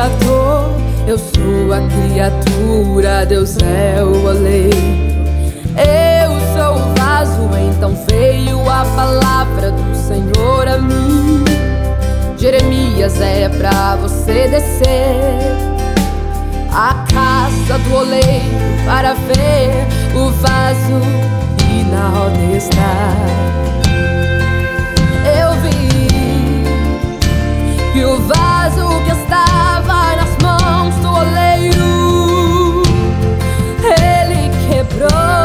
Criador, eu sou a criatura, Deus é o oleiro. Eu sou o vaso, então veio a palavra do Senhor a mim. Jeremias, é pra você descer à casa do oleiro para ver o vaso e na roda estar. Eu vi que o vaso que estava nas mãos do oleiro, ele quebrou.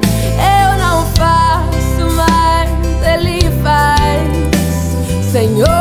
Senhor.